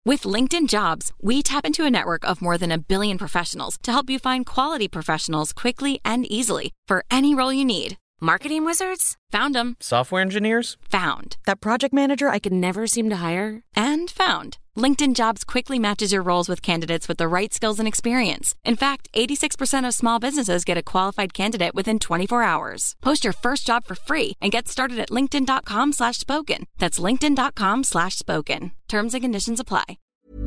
With LinkedIn Jobs, we tap into a network of more than 1 billion professionals to help you find quality professionals quickly and easily for any role you need. Marketing wizards? Found them. Software engineers? Found. That project manager I could never seem to hire? And found. LinkedIn Jobs quickly matches your roles with candidates with the right skills and experience. In fact, 86% of small businesses get a qualified candidate within 24 hours. Post your first job for free and get started at linkedin.com/spoken. That's linkedin.com/spoken. Terms and conditions apply.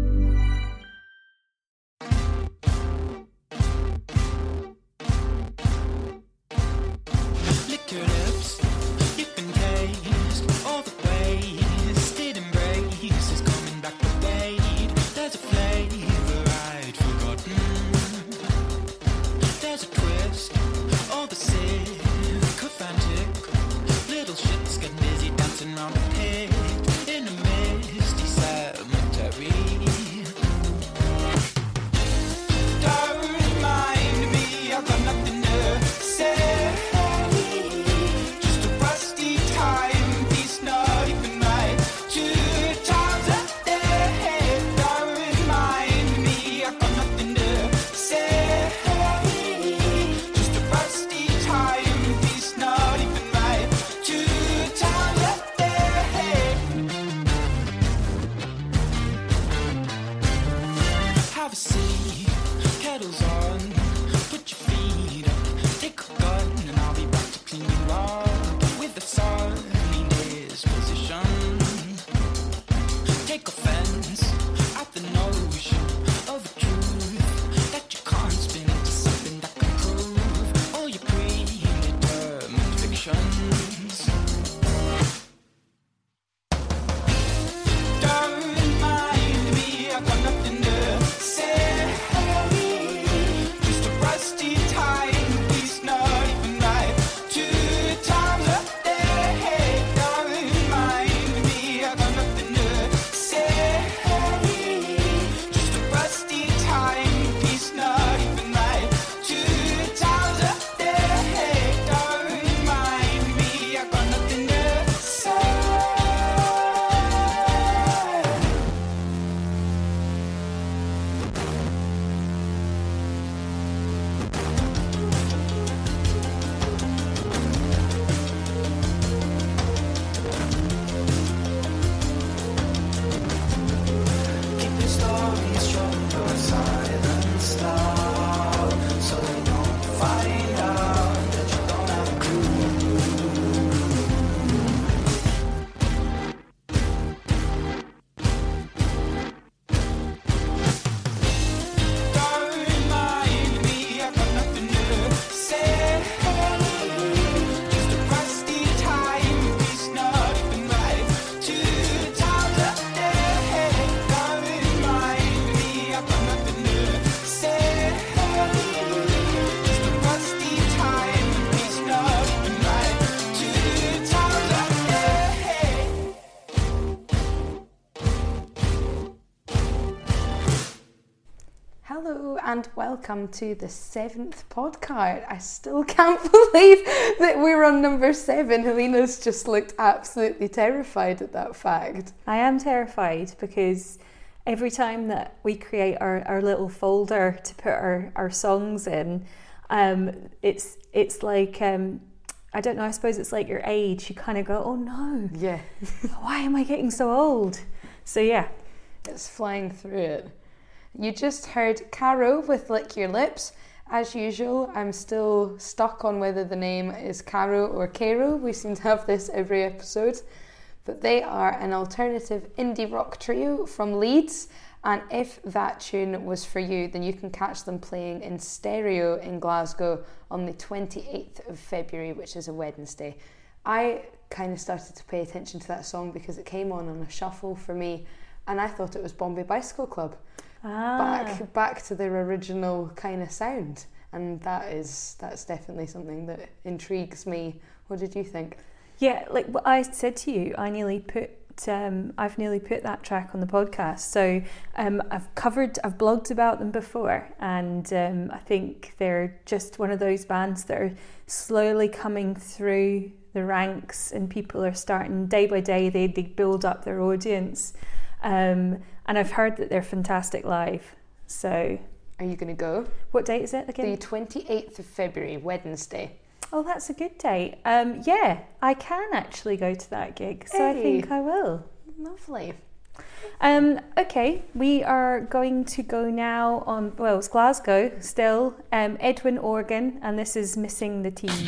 And welcome to the 7th podcast. I still can't believe that we're on number 7. Helena's just looked absolutely terrified at that fact. I am terrified because every time that we create our little folder to put our songs in, it's like, I don't know, I suppose it's like your age. You kind of go, oh no, yeah, why am I getting so old? So yeah. It's flying through it. You just heard Caro with Lick Your Lips. As usual, I'm still stuck on whether the name is Caro or Cairo. We seem to have this every episode. But they are an alternative indie rock trio from Leeds. And if that tune was for you, then you can catch them playing in stereo in Glasgow on the 28th of February, which is a Wednesday. I kind of started to pay attention to that song because it came on a shuffle for me. And I thought it was Bombay Bicycle Club. Back to their original kind of sound, and that's definitely something that intrigues me. What did you think? Yeah, like what I said to you, I've nearly put that track on the podcast. So I've blogged about them before, and I think they're just one of those bands that are slowly coming through the ranks, and people are starting day by day. They build up their audience. and I've heard that they're fantastic live. So, are you going to go? What date is it again? The 28th of February, Wednesday. Oh, that's a good date. Yeah, I can actually go to that gig, so I think I will. Lovely. Okay, we are going to go now on, well, it's Glasgow still, Edwin Organ, and this is Missing the Tea.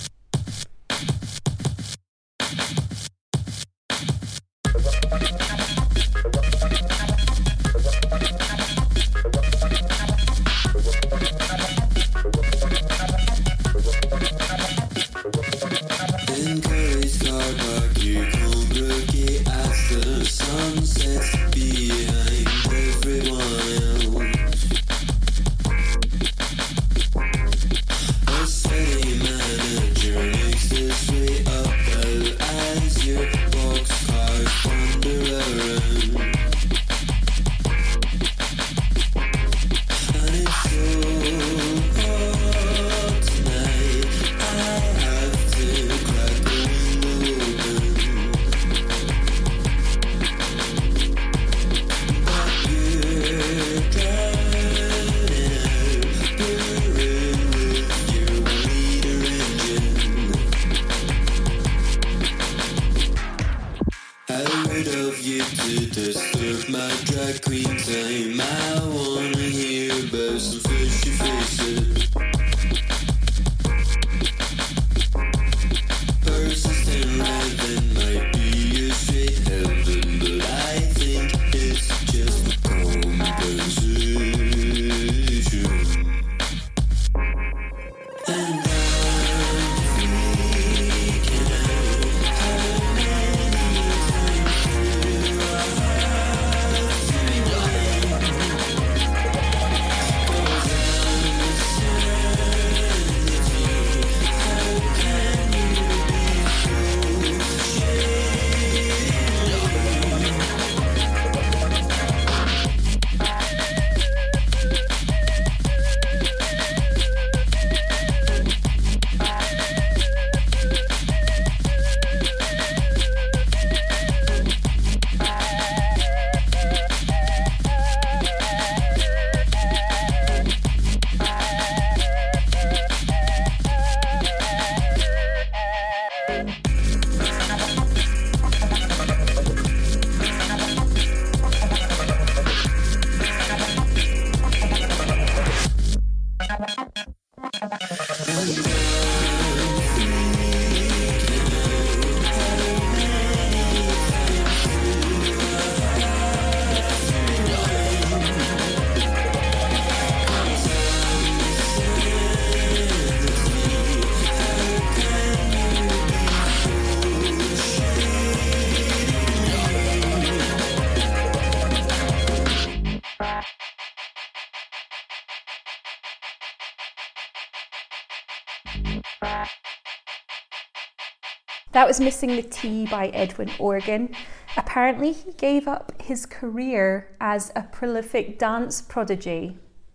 That was Missing the Tea by Edwin Organ. Apparently he gave up his career as a prolific dance prodigy.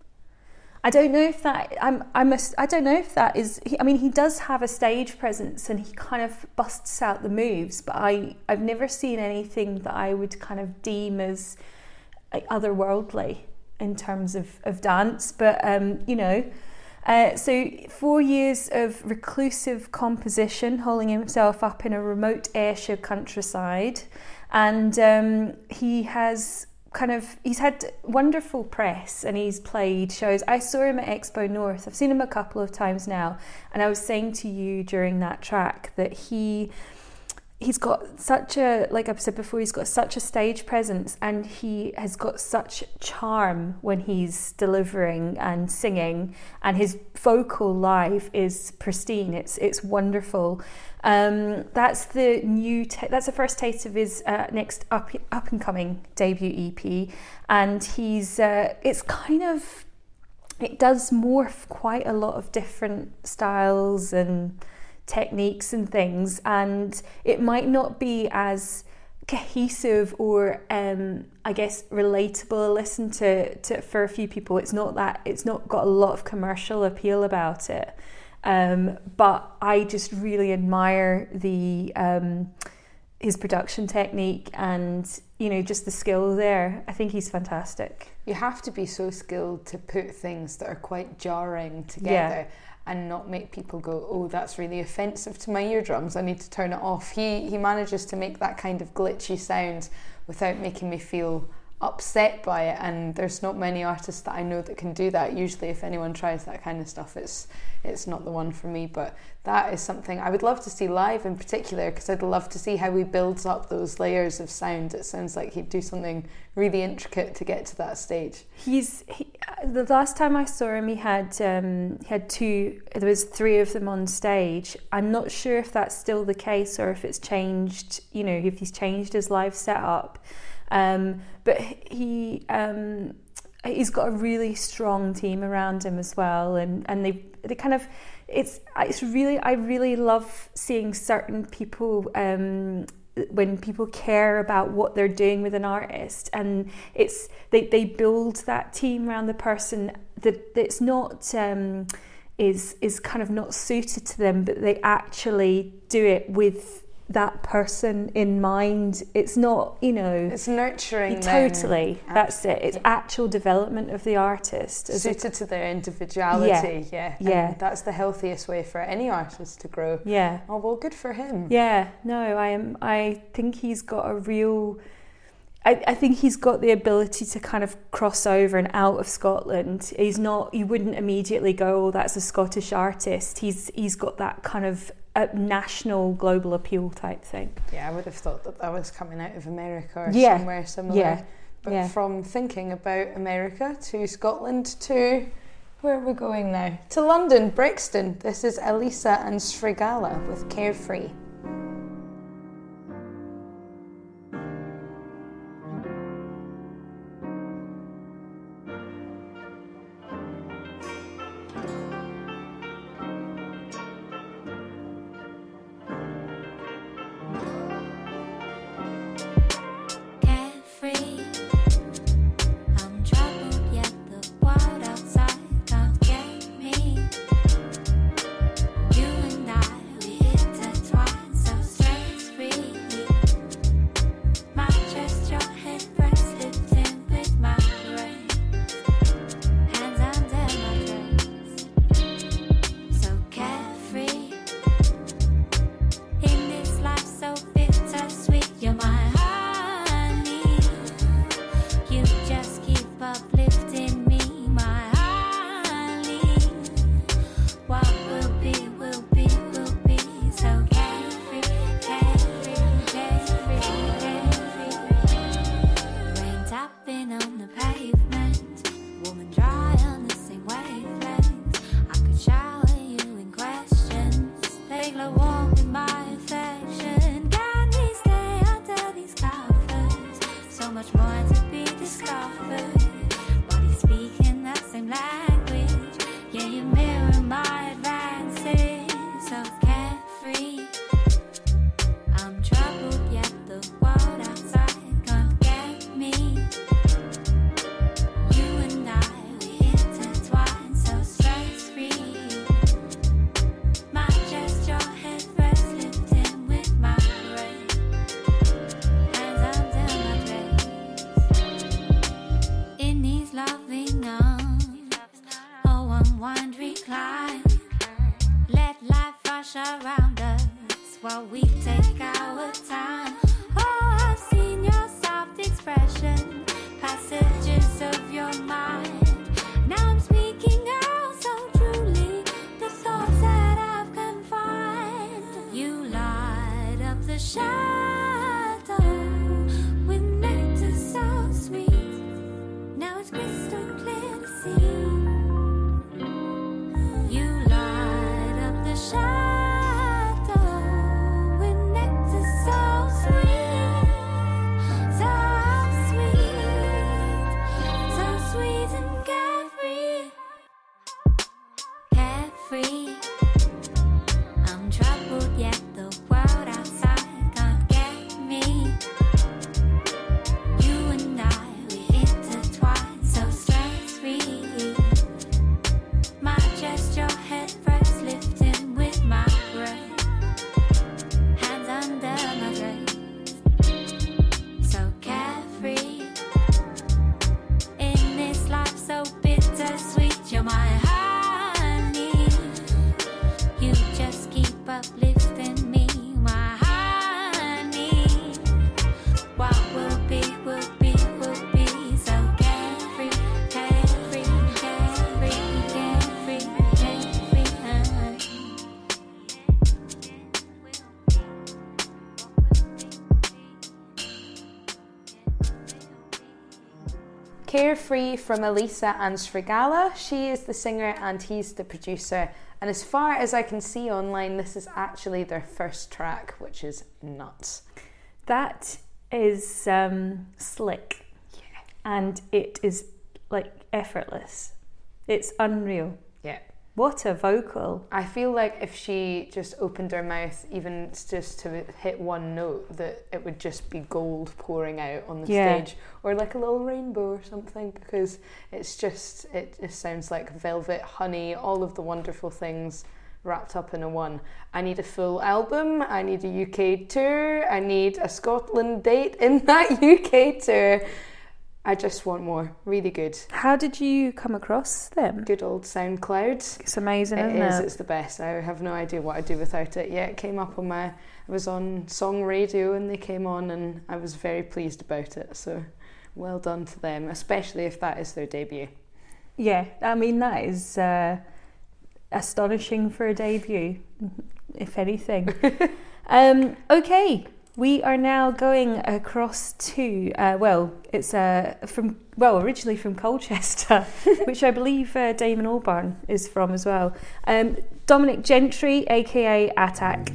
I don't know if that I don't know if that is. I mean, he does have a stage presence and he kind of busts out the moves, but I've never seen anything that I would kind of deem as otherworldly in terms of dance. But you know, so 4 years of reclusive composition, holding himself up in a remote Ayrshire countryside, and he's had wonderful press and he's played shows. I saw him at Expo North. I've seen him a couple of times now, and I was saying to you during that track that he's got such a, like I've said before, he's got such a stage presence and he has got such charm when he's delivering and singing, and his vocal live is pristine. It's wonderful. That's the first taste of his next up and coming debut EP, and it does morph quite a lot of different styles and techniques and things, and it might not be as cohesive or I guess relatable a listen to for a few people. It's not got a lot of commercial appeal about it. But I just really admire his production technique and, you know, just the skill there. I think he's fantastic. You have to be so skilled to put things that are quite jarring together and not make people go, oh, that's really offensive to my eardrums, I need to turn it off. He manages to make that kind of glitchy sound without making me feel upset by it, and there's not many artists that I know that can do that. Usually if anyone tries that kind of stuff, it's not the one for me, but that is something I would love to see live in particular, because I'd love to see how he builds up those layers of sound. It sounds like he'd do something really intricate to get to that stage. The last time I saw him, he had two, there was 3 of them on stage. I'm not sure if that's still the case or if it's changed, you know, if he's changed his live setup. But he's got a really strong team around him as well, and they kind of, it's really, I really love seeing certain people when people care about what they're doing with an artist, and it's they build that team around the person that it's not is kind of not suited to them, but they actually do it with that person in mind. It's not, you know, it's nurturing totally them. That's it. It's actual development of the artist suited to their individuality. And that's the healthiest way for any artist to grow. Oh, well, good for him. I think he's got a real, I think he's got the ability to kind of cross over and out of Scotland. He's not, you wouldn't immediately go, oh, that's a Scottish artist. He's got that kind of a national, global appeal type thing. I would have thought that was coming out of America or somewhere similar. But from thinking about America to Scotland to, where are we going now? To London, Brixton. This is Elisa and Srigala with Carefree. You light up the shadow Carefree from Elisa and Srigala. She is the singer and he's the producer. And as far as I can see online, this is actually their first track, which is nuts. That is slick. Yeah. And it is like effortless. It's unreal. Yeah. What a vocal. I feel like if she just opened her mouth, even just to hit one note, that it would just be gold pouring out on the stage, or like a little rainbow or something, because it just sounds like velvet, honey, all of the wonderful things wrapped up in a one. I need a full album, I need a UK tour, I need a Scotland date in that UK tour. I just want more. Really good. How did you come across them? Good old SoundCloud. It's amazing, isn't It is. it? It's the best. I have no idea what I'd do without it. Yeah, it came up on I was on Song Radio and they came on and I was very pleased about it. So well done to them, especially if that is their debut. Yeah, I mean, that is astonishing for a debut, if anything. Okay. We are now going across to, it's originally from Colchester, which I believe Damon Albarn is from as well. Dominic Gentry, aka Attack.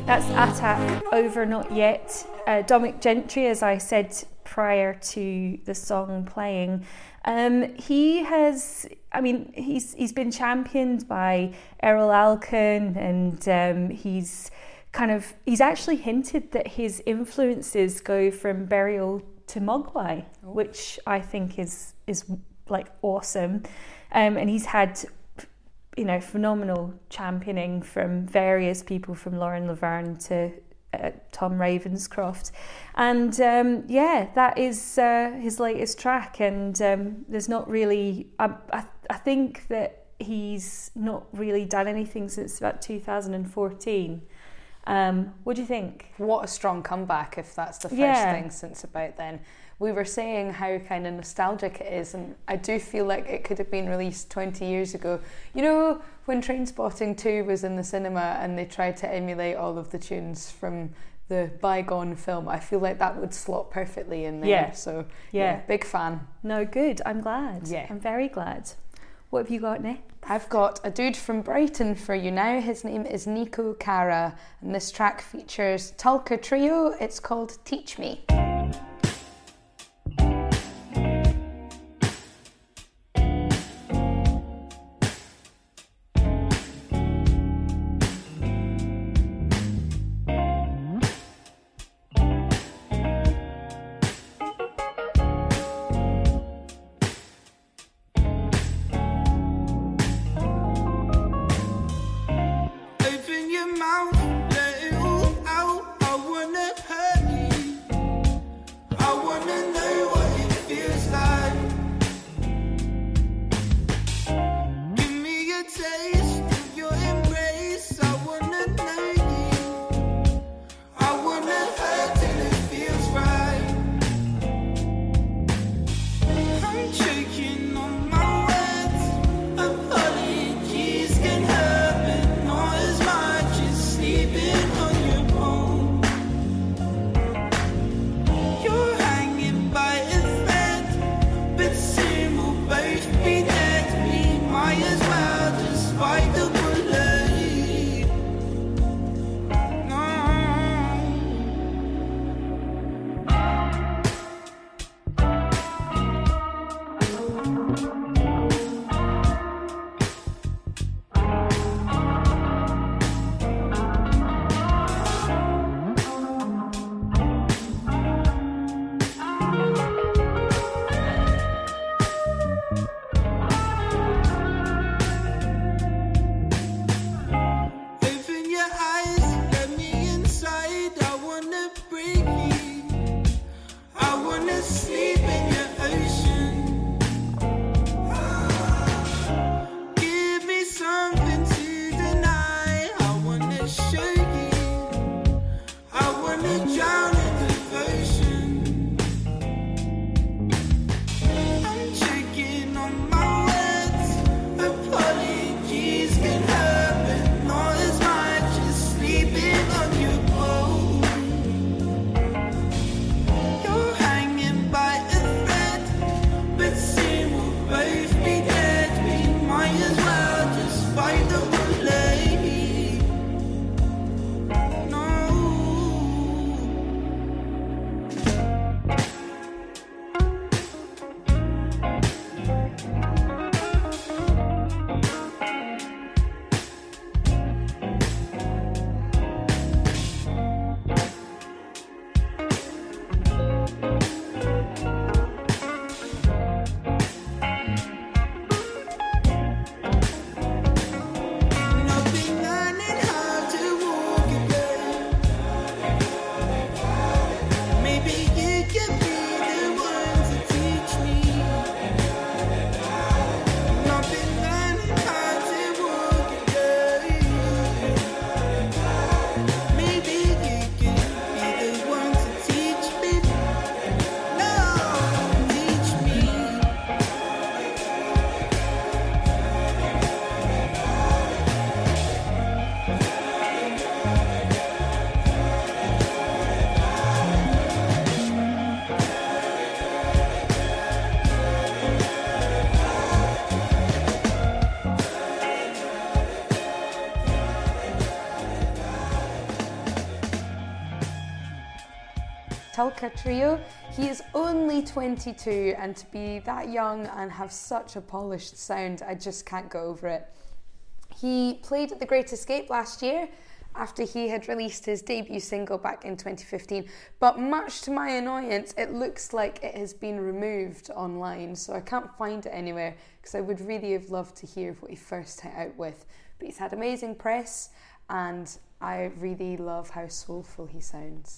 That's Attack, Over Not Yet. Dominic Gentry, as I said prior to the song playing, he's been championed by Errol Alkan, and he's actually hinted that his influences go from Burial to Mogwai, which I think is like awesome. And he's had, phenomenal championing from various people, from Lauren Laverne to Tom Ravenscroft. And that is his latest track. And there's not really, I think that he's not really done anything since about 2014. What do you think? What a strong comeback if that's the first thing since about then. We were saying how kind of nostalgic it is, and I do feel like it could have been released 20 years ago. You know, when Trainspotting 2 was in the cinema and they tried to emulate all of the tunes from the bygone film, I feel like that would slot perfectly in there. Yeah. So, yeah, big fan. No, good. I'm glad. Yeah. I'm very glad. What have you got, Nick? I've got a dude from Brighton for you now. His name is Nico Cara, and this track features Tulka Trio. It's called Teach Me. Tulka Trio. He is only 22, and to be that young and have such a polished sound, I just can't go over it. He played at The Great Escape last year after he had released his debut single back in 2015, but much to my annoyance, it looks like it has been removed online, so I can't find it anywhere, because I would really have loved to hear what he first hit out with. But he's had amazing press, and I really love how soulful he sounds.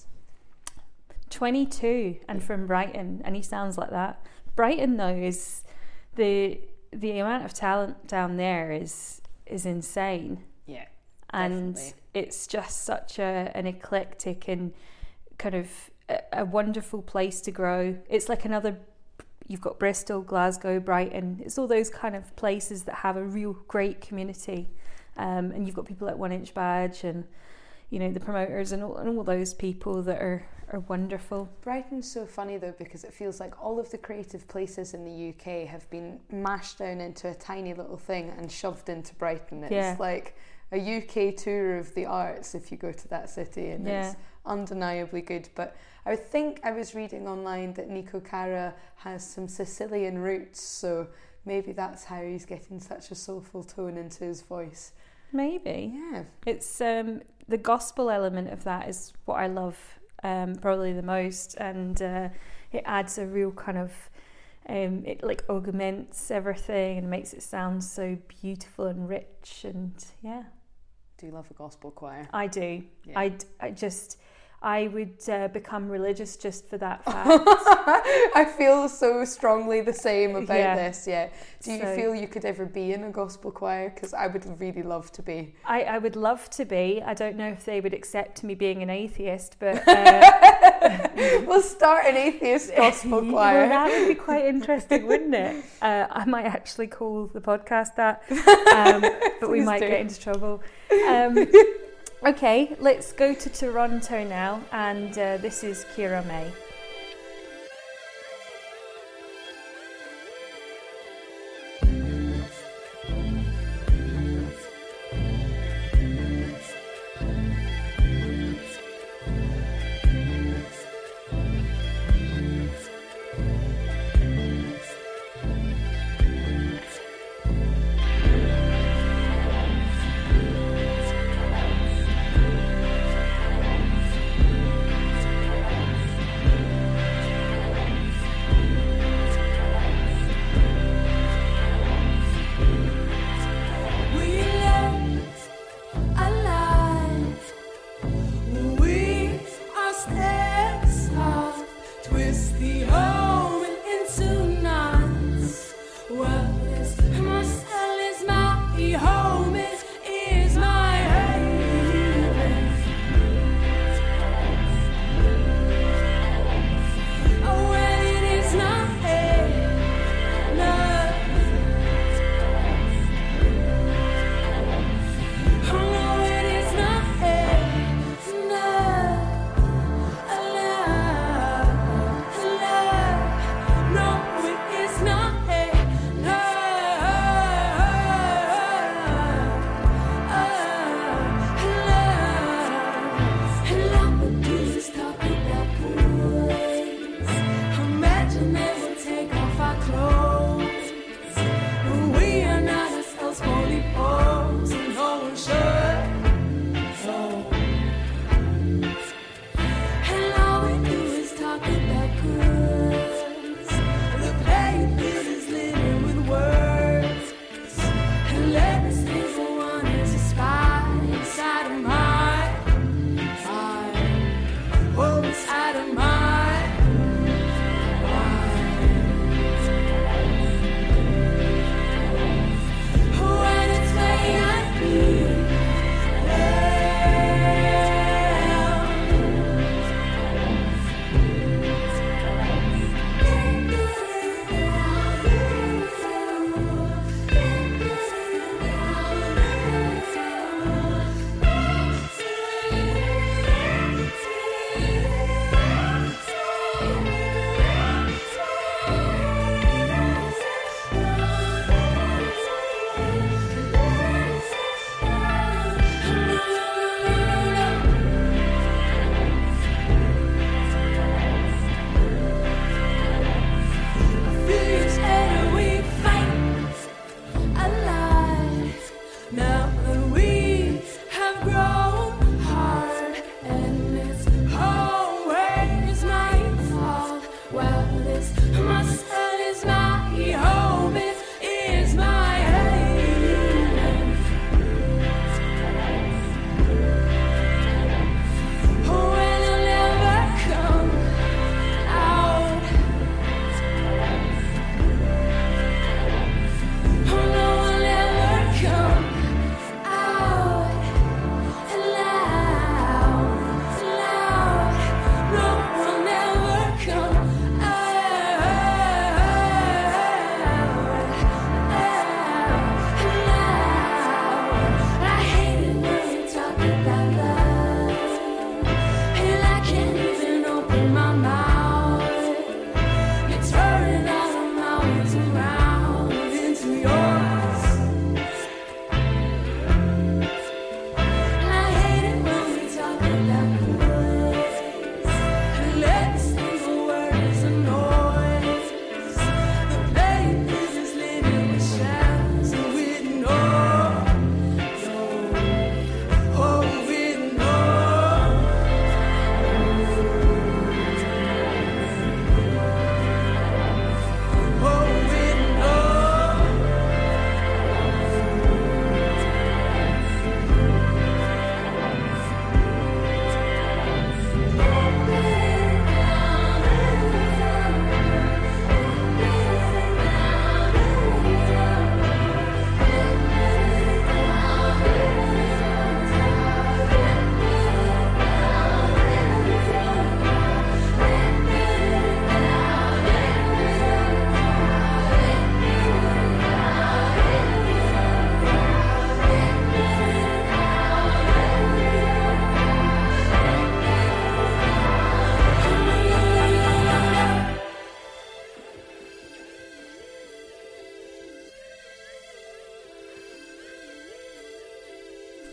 22 and from Brighton, and he sounds like that. Brighton, though, is the amount of talent down there is insane. Yeah. And definitely. It's just such an eclectic and kind of a wonderful place to grow. It's like you've got Bristol, Glasgow, Brighton. It's all those kind of places that have a real great community. And you've got people like 1 Inch Badge and, you know, the promoters and all those people that are wonderful. Brighton's so funny though, because it feels like all of the creative places in the UK have been mashed down into a tiny little thing and shoved into Brighton. It's like a UK tour of the arts if you go to that city, and it's undeniably good. But I think I was reading online that Nico Cara has some Sicilian roots, so maybe that's how he's getting such a soulful tone into his voice. Maybe. Yeah. It's the gospel element of that is what I love probably the most, and it adds a real kind of it like augments everything and makes it sound so beautiful and rich, and Do you love a gospel choir? I do. Yeah. I would become religious just for that fact. I feel so strongly the same about this. Yeah. Do you feel you could ever be in a gospel choir? Because I would really love to be. I would love to be. I don't know if they would accept me being an atheist, but we'll start an atheist gospel choir. Well, that would be quite interesting, wouldn't it? I might actually call the podcast that, but we might get into trouble. Okay, let's go to Toronto now, and this is Keira May.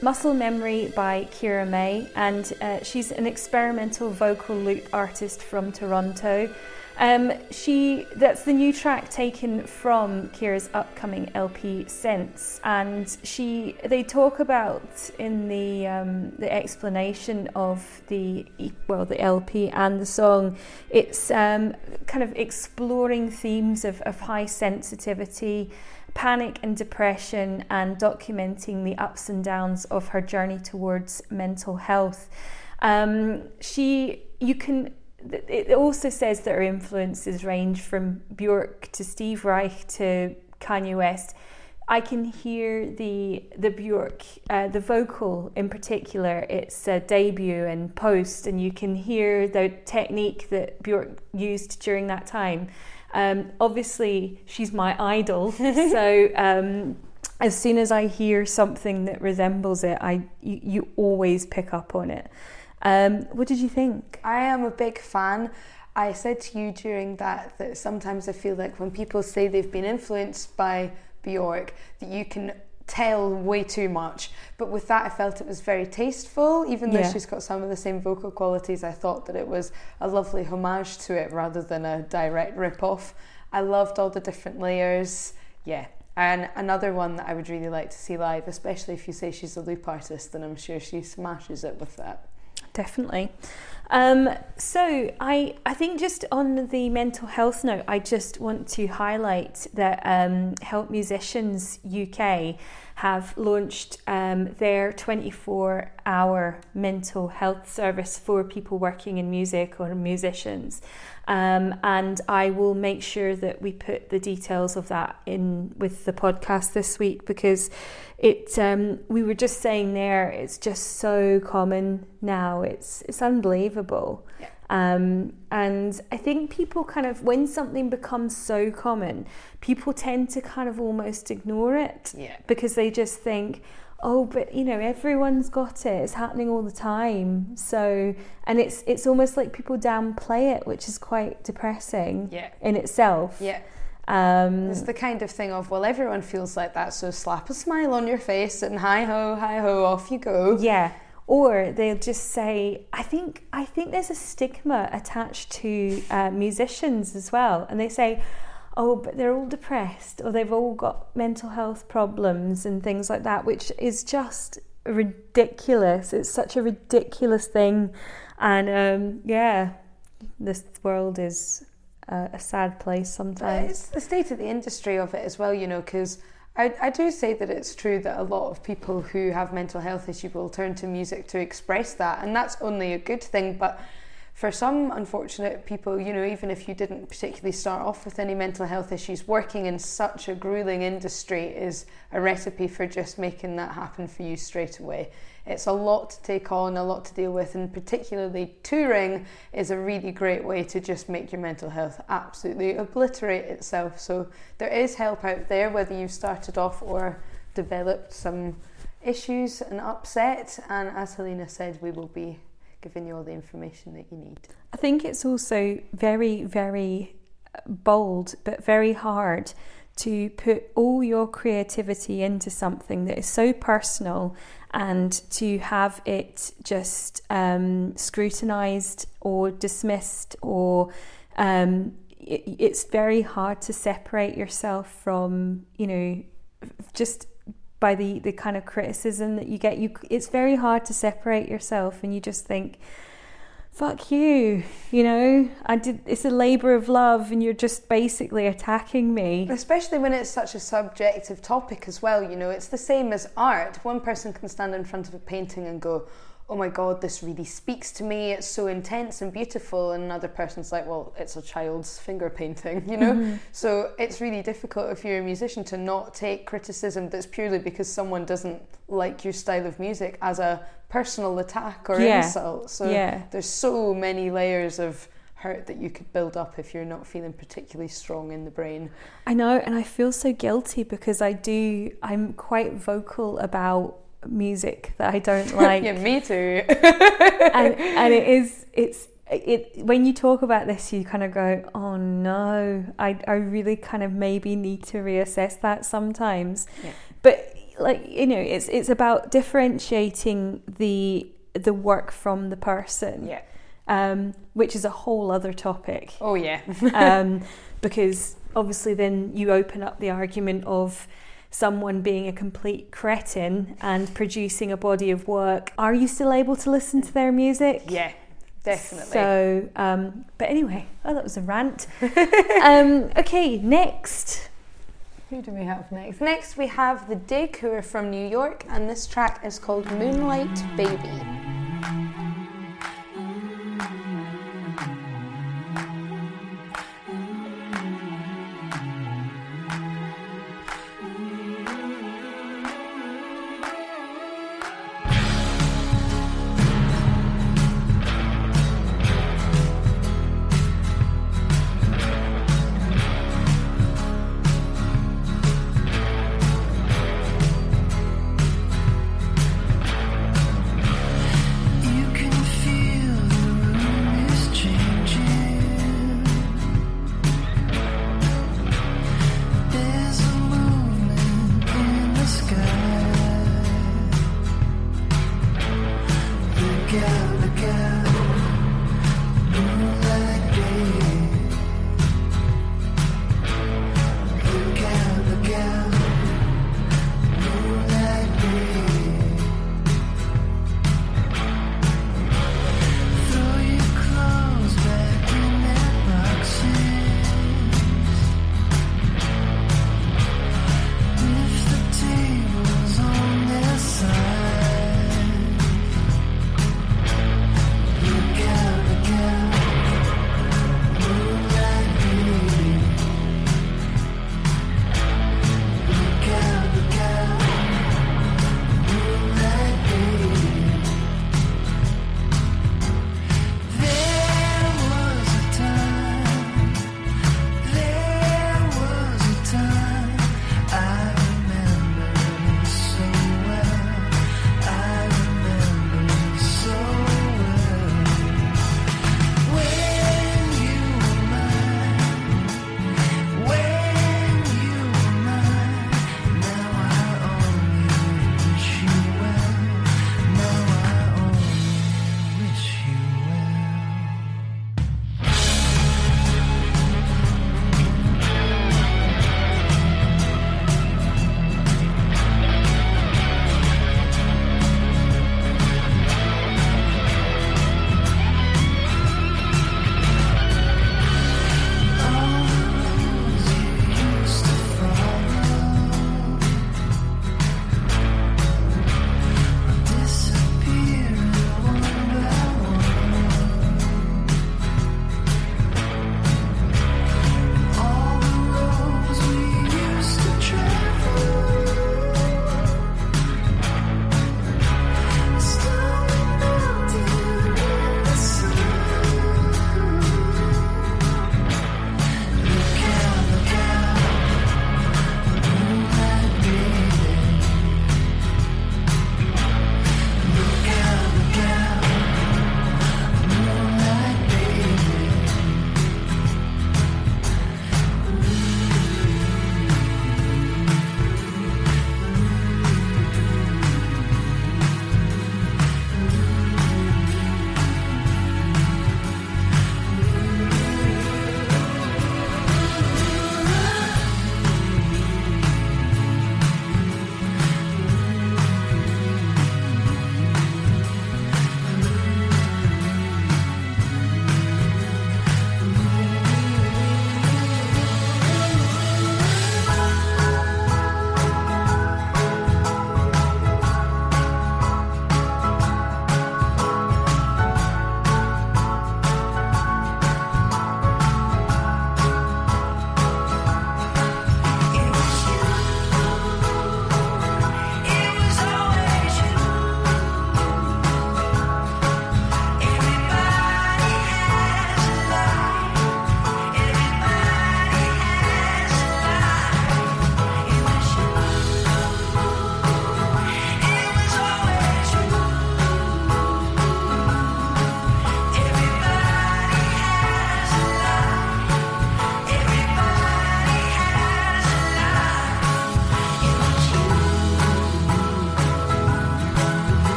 Muscle Memory by Keira May, and she's an experimental vocal loop artist from Toronto. That's the new track taken from Keira's upcoming LP Sense, and they talk about in the explanation of the LP and the song, it's kind of exploring themes of high sensitivity, panic and depression, and documenting the ups and downs of her journey towards mental health. It also says that her influences range from Björk to Steve Reich to Kanye West. I can hear the Björk, the vocal in particular, it's a debut and post, and you can hear the technique that Björk used during that time. Obviously, she's my idol, so as soon as I hear something that resembles it, you always pick up on it. What did you think? I am a big fan. I said to you during that sometimes I feel like when people say they've been influenced by Björk, that you can tell way too much. But with that, I felt it was very tasteful. Even though she's got some of the same vocal qualities, I thought that it was a lovely homage to it rather than a direct rip-off. I loved all the different layers. Yeah. And another one that I would really like to see live, especially if you say she's a loop artist, then I'm sure she smashes it with that. Definitely. So I think just on the mental health note, I just want to highlight that Help Musicians UK have launched their 24-hour mental health service for people working in music or musicians. And I will make sure that we put the details of that in with the podcast this week, because we were just saying there, it's just so common now. It's unbelievable. Yeah. And I think people kind of, when something becomes so common, people tend to kind of almost ignore it, because they just think, oh, but everyone's got it, it's happening all the time. So, and it's almost like people downplay it, which is quite depressing in itself. It's the kind of thing of, well, everyone feels like that, so slap a smile on your face and hi ho, off you go. Or they'll just say, I think there's a stigma attached to musicians as well, and they say, oh, but they're all depressed, or they've all got mental health problems and things like that, which is just ridiculous. It's such a ridiculous thing. And this world is a sad place sometimes. It's the state of the industry of it as well, because I do say that it's true that a lot of people who have mental health issues will turn to music to express that, and that's only a good thing. But for some unfortunate people, even if you didn't particularly start off with any mental health issues, working in such a grueling industry is a recipe for just making that happen for you straight away. It's a lot to take on, a lot to deal with, and particularly touring is a really great way to just make your mental health absolutely obliterate itself. So there is help out there, whether you've started off or developed some issues and upset. And as Helena said, we will be giving you all the information that you need. I think it's also very, very bold, but very hard to put all your creativity into something that is so personal, and to have it just scrutinised or dismissed, or it's very hard to separate yourself from, just by the kind of criticism that you get. It's very hard to separate yourself, and you just think, fuck you, it's a labour of love, and you're just basically attacking me. Especially when it's such a subjective topic as well, it's the same as art. One person can stand in front of a painting and go, oh my God, this really speaks to me, it's so intense and beautiful, and another person's like, well, it's a child's finger painting, Mm-hmm. So it's really difficult if you're a musician to not take criticism that's purely because someone doesn't like your style of music as a personal attack or insult. So there's so many layers of hurt that you could build up if you're not feeling particularly strong in the brain. I know, and I feel so guilty because I'm quite vocal about music that I don't like. Yeah, me too. and it's when you talk about this, you kind of go, oh no, I really kind of maybe need to reassess that sometimes. But like, you know, it's about differentiating the work from the person. Yeah. Which is a whole other topic. Oh yeah. Because obviously then you open up the argument of someone being a complete cretin and producing a body of work. Are you still able to listen to their music? Yeah, definitely. So, but anyway, that was a rant. Okay, next. Who do we have next? Next we have The Dig, who are from New York, and this track is called Moonlight Baby.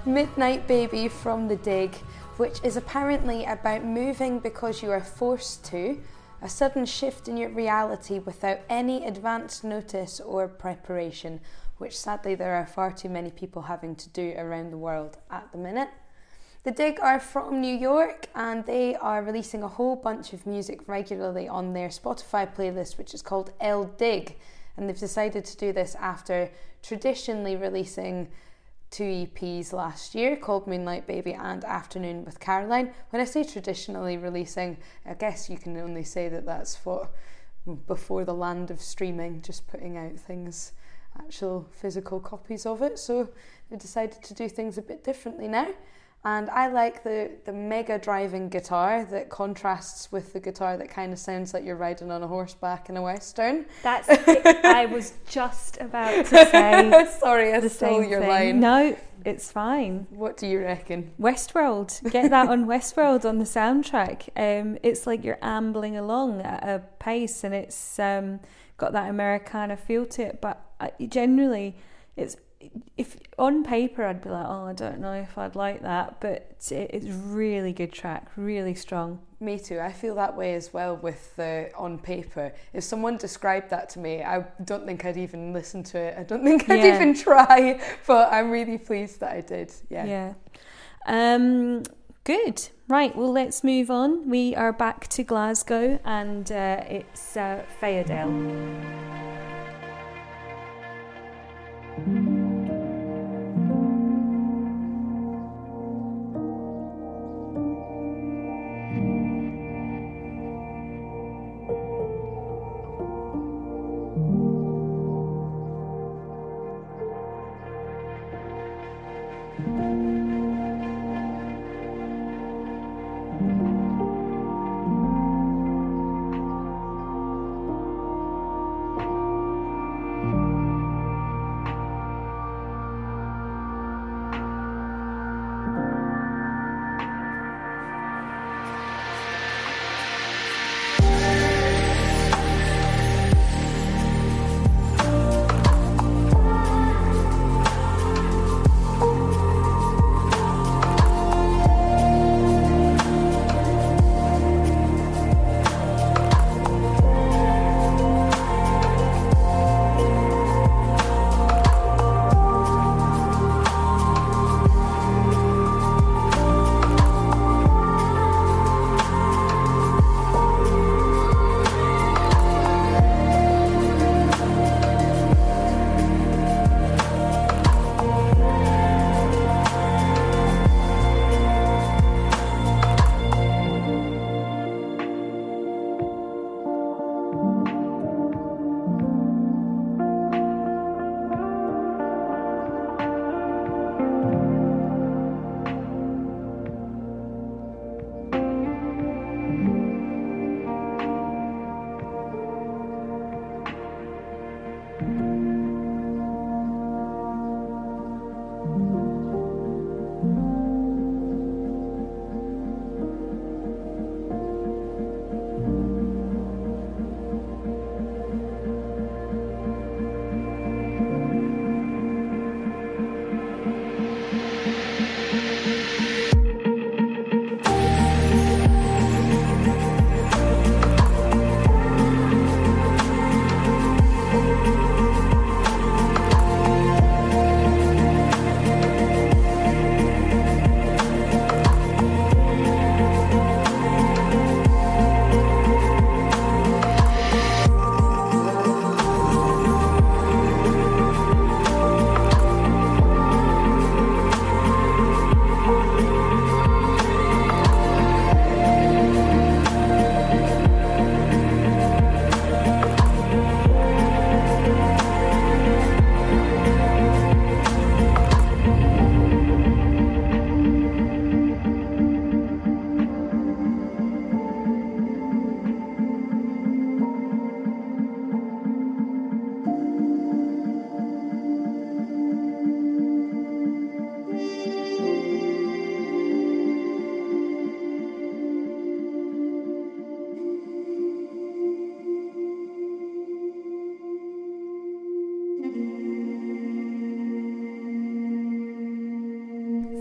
Midnight Baby from The Dig, which is apparently about moving because you are forced to, a sudden shift in your reality without any advance notice or preparation, which sadly there are far too many people having to do around the world at the minute. The Dig are from New York and they are releasing a whole bunch of music regularly on their Spotify playlist, which is called El Dig, and they've decided to do this after traditionally releasing 2 EPs last year called Moonlight Baby and Afternoon with Caroline. When I say traditionally releasing, I guess you can only say that that's what before the land of streaming, just putting out things, actual physical copies of it. So they decided to do things a bit differently now. And I like the mega driving guitar that contrasts with the guitar that kind of sounds like you're riding on a horseback in a western. That's it. I was just about to say. Sorry, I stole your line. No, it's fine. What do you reckon? Westworld. Get that on Westworld on the soundtrack. It's like you're ambling along at a pace, and it's got that Americana feel to it. But generally, if on paper I'd be like, oh, I don't know if I'd like that, but it's really good track, really strong. Me too. I feel that way as well with on paper. If someone described that to me, I don't think I'd even listen to it. I don't think I'd even try, but I'm really pleased that I did. Yeah. Good. Right, well, let's move on. We are back to Glasgow and it's Fayadel.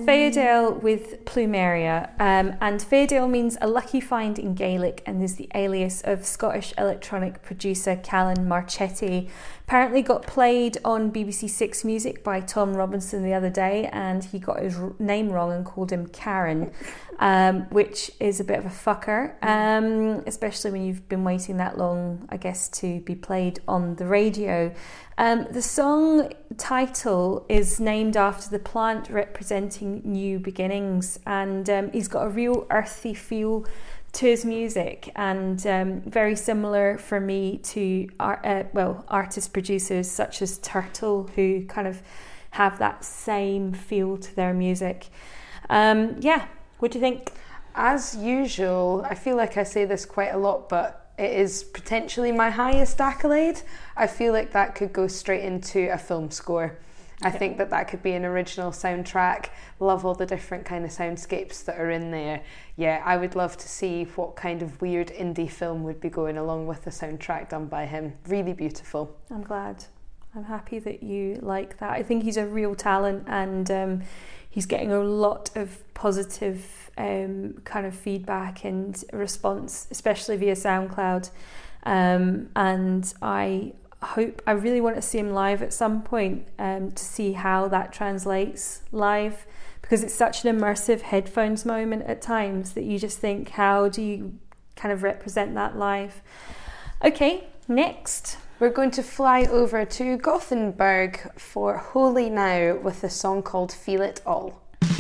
Fairdale with Plumeria, and Fairdale means a lucky find in Gaelic and is the alias of Scottish electronic producer Callan Marchetti. Apparently got played on BBC Six Music by Tom Robinson the other day, and he got his name wrong and called him Karen, which is a bit of a fucker, especially when you've been waiting that long, I guess, to be played on the radio. The song title is named after the plant representing new beginnings, and he's got a real earthy feel to his music, and very similar for me to artist producers such as Turtle, who kind of have that same feel to their music. What do you think? As usual, I feel like I say this quite a lot, but it is potentially my highest accolade. I feel like that could go straight into a film score. I think that could be an original soundtrack. Love all the different kind of soundscapes that are in there. Yeah, I would love to see what kind of weird indie film would be going along with the soundtrack done by him. Really beautiful. I'm glad. I'm happy that you like that. I think he's a real talent, and he's getting a lot of positive kind of feedback and response, especially via SoundCloud. And I really want to see him live at some point, to see how that translates live, because it's such an immersive headphones moment at times that you just think, how do you kind of represent that live? Okay, next. We're going to fly over to Gothenburg for Holy Now with a song called Feel It All.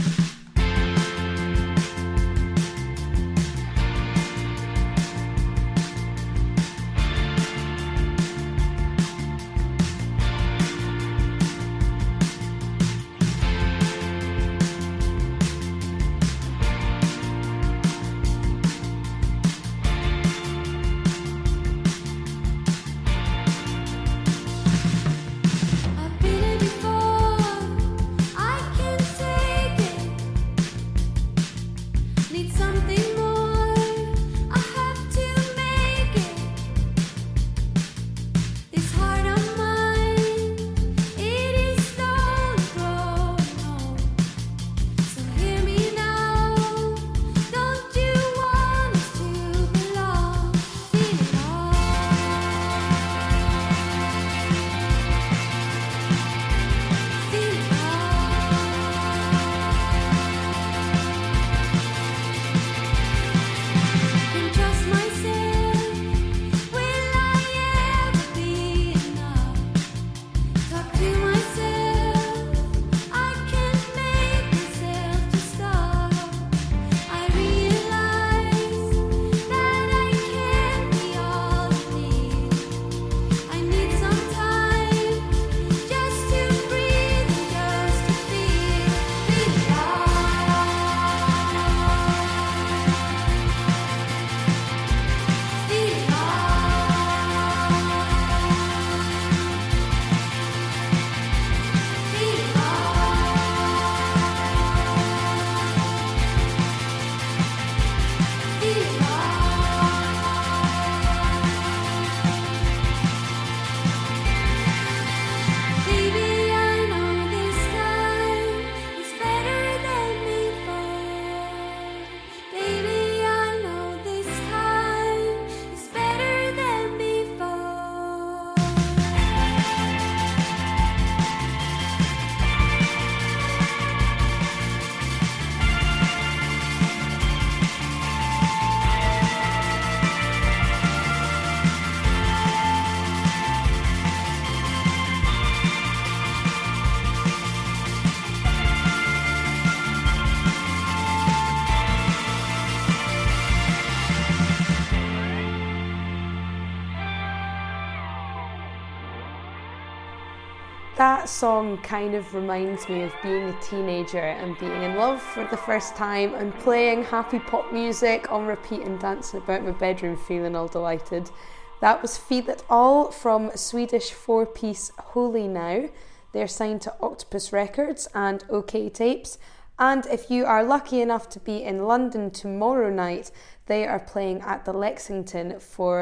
That song kind of reminds me of being a teenager and being in love for the first time and playing happy pop music on repeat and dancing about my bedroom feeling all delighted. That was Feel It All from Swedish four-piece Holy Now. They're signed to Octopus Records and OK Tapes. And if you are lucky enough to be in London tomorrow night, they are playing at the Lexington for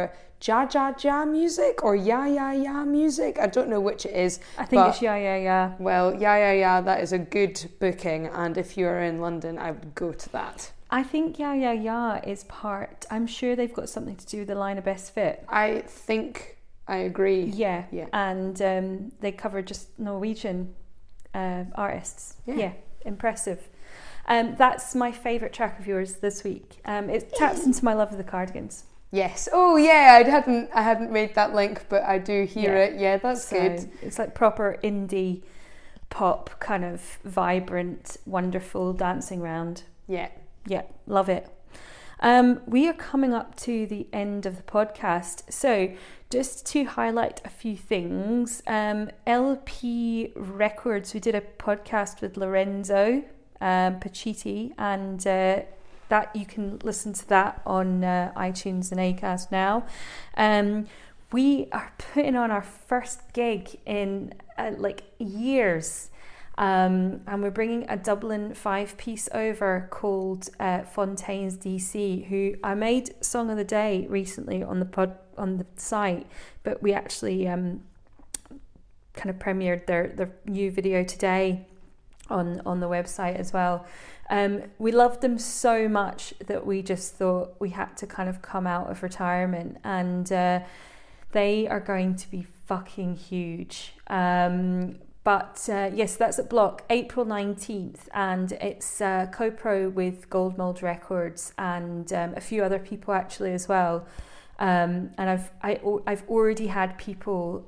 Ja Ja Ja music or Ya Ya Ya music. I don't know which it is. I think it's Ya Ya Ya. Well, Ya Ya Ya, that is a good booking, and if you are in London, I would go to that. I think Ya Ya Ya is part, I'm sure they've got something to do with the line of Best Fit. I think I agree. Yeah. And they cover just Norwegian artists. Yeah, impressive. That's my favourite track of yours this week. It taps into my love of the Cardigans. Yes. Oh yeah, I hadn't made that link, but I do hear it. Yeah, that's good. It's like proper indie pop, kind of vibrant, wonderful dancing round. Yeah. Yeah, love it. We are coming up to the end of the podcast. So just to highlight a few things, LP Records, we did a podcast with Lorenzo Pacitti, and that you can listen to that on iTunes and Acast now. We are putting on our first gig in years, and we're bringing a Dublin 5-piece over called Fontaines DC, who I made Song of the Day recently on the site, but we actually kind of premiered their new video today on the website as well. We loved them so much that we just thought we had to kind of come out of retirement, and they are going to be fucking huge. But yes, that's at Block, April 19th, and it's co-pro with Gold Mold Records and a few other people actually as well. And I've already had people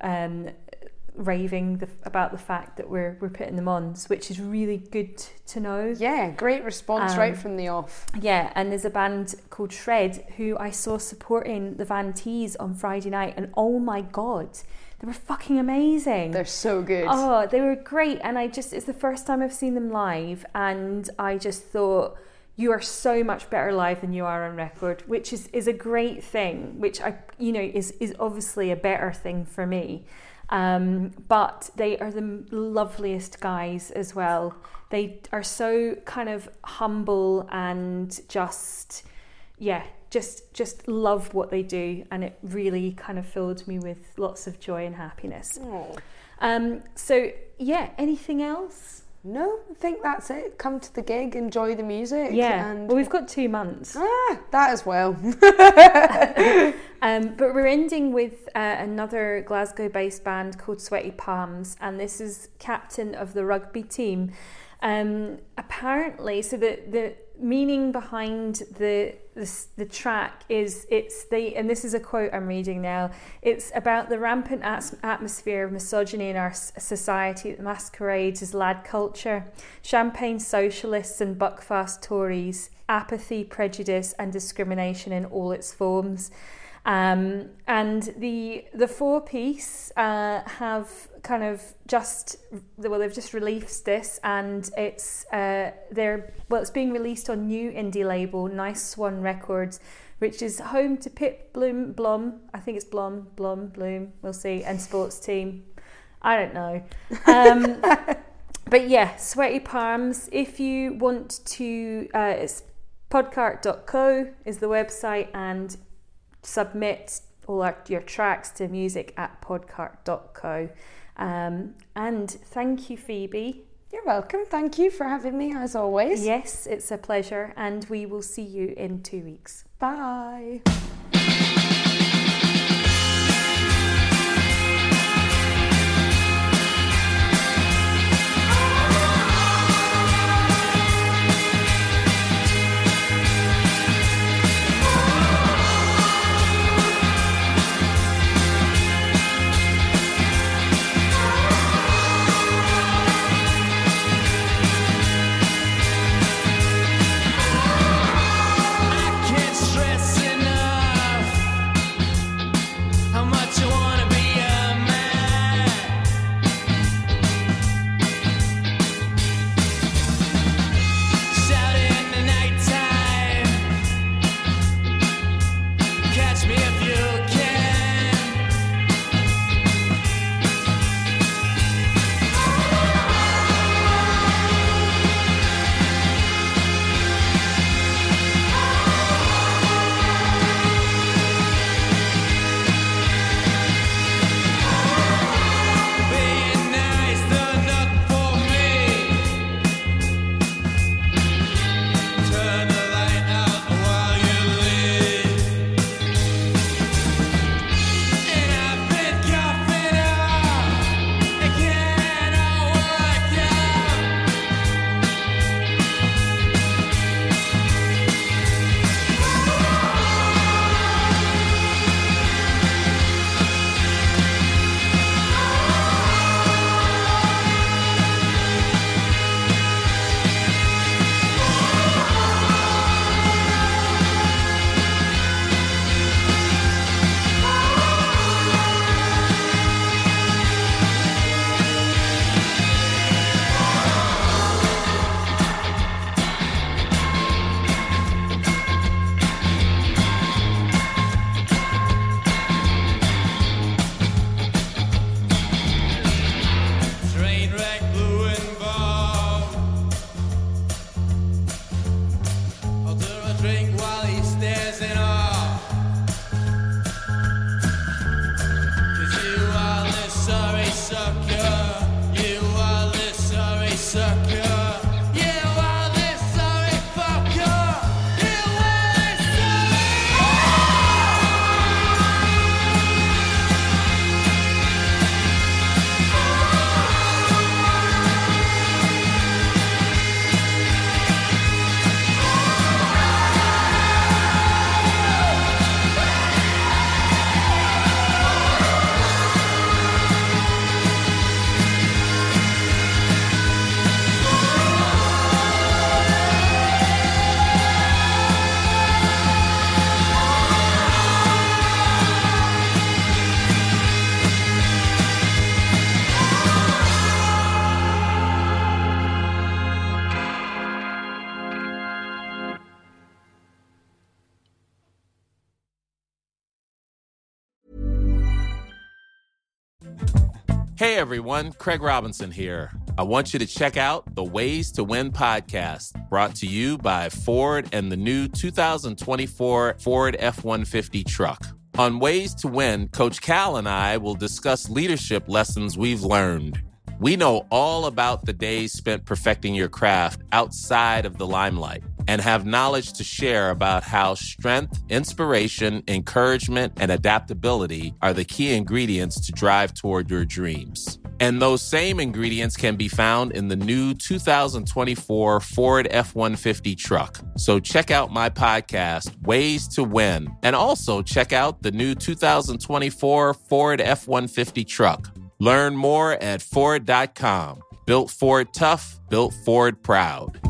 raving about the fact that we're putting them on, which is really good to know. Yeah, great response right from the off. Yeah, and there's a band called Shred who I saw supporting the Van Tees on Friday night, and oh my god, they were fucking amazing. They're so good. Oh, they were great, and it's the first time I've seen them live, and I just thought, you are so much better live than you are on record, which is a great thing, which is obviously a better thing for me. But they are the loveliest guys as well. They are so kind of humble and just love what they do, and it really kind of filled me with lots of joy and happiness. So yeah, anything else? No, I think that's it. Come to the gig, enjoy the music. Yeah, and well, we've got 2 months. That as well. But we're ending with another Glasgow-based band called Sweaty Palms, and this is captain of the rugby team. Apparently, so the meaning behind the track is and this is a quote I'm reading now, it's about the rampant atmosphere of misogyny in our society that masquerades as lad culture, champagne socialists and buckfast Tories, apathy, prejudice and discrimination in all its forms. And the 4-piece have kind of they've just released this, and it's it's being released on new indie label Nice Swan Records, which is home to Pip Blom, I think it's Blom, we'll see, and Sports Team, I don't know. But yeah, Sweaty Palms. If you want to, it's podcart.co is the website, and submit all your tracks to music@podcart.co. And thank you, Phoebe. You're welcome. Thank you for having me, as always. Yes, it's a pleasure, and we will see you in 2 weeks. Bye. Stress enough. Hey everyone, Craig Robinson here. I want you to check out the Ways to Win podcast, brought to you by Ford and the new 2024 Ford F-150 truck. On Ways to Win, Coach Cal and I will discuss leadership lessons we've learned. We know all about the days spent perfecting your craft outside of the limelight and have knowledge to share about how strength, inspiration, encouragement, and adaptability are the key ingredients to drive toward your dreams. And those same ingredients can be found in the new 2024 Ford F-150 truck. So check out my podcast, Ways to Win, and also check out the new 2024 Ford F-150 truck. Learn more at Ford.com. Built Ford tough, built Ford proud.